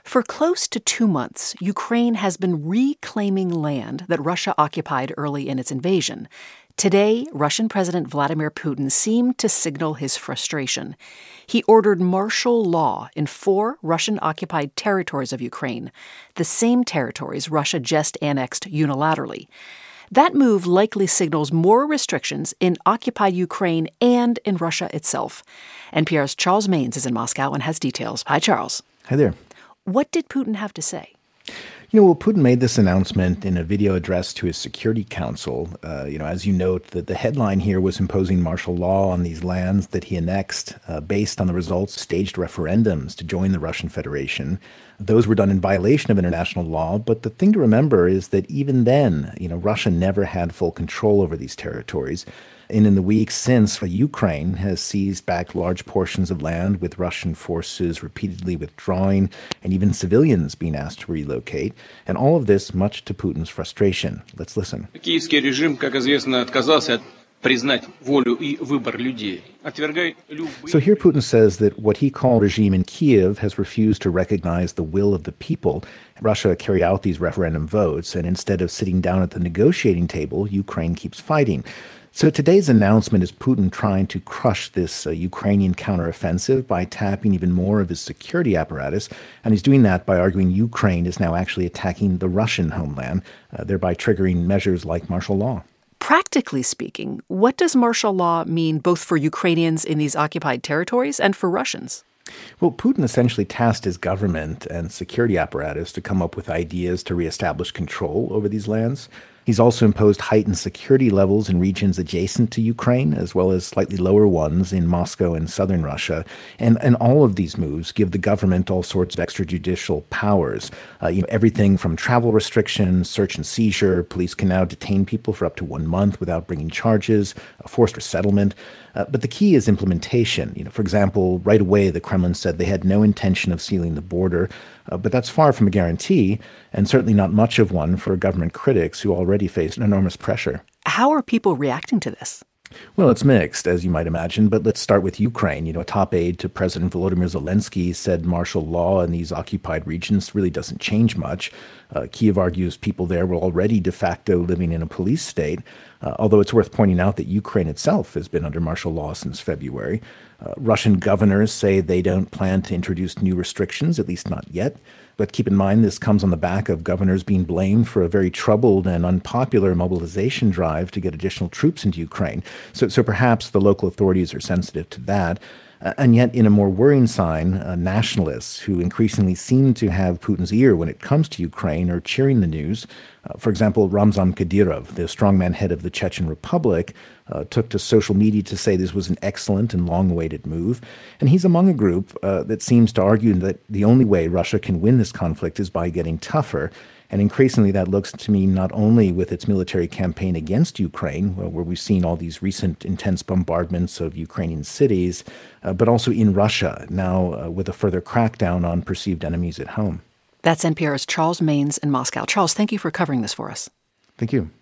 For close to 2 months, Ukraine has been reclaiming land that Russia occupied early in its invasion. Today, Russian President Vladimir Putin seemed to signal his frustration. He ordered martial law in 4 Russian-occupied territories of Ukraine, the same territories Russia just annexed unilaterally. That move likely signals more restrictions in occupied Ukraine and in Russia itself. NPR's Charles Maynes is in Moscow and has details. Hi, Charles. Hi there. What did Putin have to say? Putin made this announcement in a video address to his Security Council. As you note, the headline here was imposing martial law on these lands that he annexed based on the results of staged referendums to join the Russian Federation. Those were done in violation of international law, but the thing to remember is that even then, Russia never had full control over these territories. And in the weeks since, Ukraine has seized back large portions of land, with Russian forces repeatedly withdrawing and even civilians being asked to relocate. And all of this much to Putin's frustration. Let's listen. Киевский режим, как известно, отказался признать волю и выбор людей. So here Putin says that what he called regime in Kiev has refused to recognize the will of the people. Russia carried out these referendum votes, and instead of sitting down at the negotiating table, Ukraine keeps fighting. So today's announcement is Putin trying to crush this Ukrainian counteroffensive by tapping even more of his security apparatus, and he's doing that by arguing Ukraine is now actually attacking the Russian homeland, thereby triggering measures like martial law. Practically speaking, what does martial law mean both for Ukrainians in these occupied territories and for Russians? Well, Putin essentially tasked his government and security apparatus to come up with ideas to reestablish control over these lands. He's also imposed heightened security levels in regions adjacent to Ukraine, as well as slightly lower ones in Moscow and southern Russia. And all of these moves give the government all sorts of extrajudicial powers. Everything from travel restrictions, search and seizure. Police can now detain people for up to 1 month without bringing charges, forced resettlement. But the key is implementation. For example, right away, the Kremlin said they had no intention of sealing the border. But that's far from a guarantee, and certainly not much of one for government critics who already face enormous pressure. How are people reacting to this? Well, it's mixed, as you might imagine, but let's start with Ukraine. A top aide to President Volodymyr Zelensky said martial law in these occupied regions really doesn't change much. Kyiv argues people there were already de facto living in a police state, although it's worth pointing out that Ukraine itself has been under martial law since February. Russian governors say they don't plan to introduce new restrictions, at least not yet. But keep in mind, this comes on the back of governors being blamed for a very troubled and unpopular mobilization drive to get additional troops into Ukraine. So perhaps the local authorities are sensitive to that. And yet, in a more worrying sign, nationalists who increasingly seem to have Putin's ear when it comes to Ukraine are cheering the news. For example, Ramzan Kadyrov, the strongman head of the Chechen Republic, took to social media to say this was an excellent and long-awaited move. And he's among a group that seems to argue that the only way Russia can win this conflict is by getting tougher. And increasingly, that looks to me not only with its military campaign against Ukraine, where we've seen all these recent intense bombardments of Ukrainian cities, but also in Russia, now with a further crackdown on perceived enemies at home. That's NPR's Charles Maynes in Moscow. Charles, thank you for covering this for us. Thank you.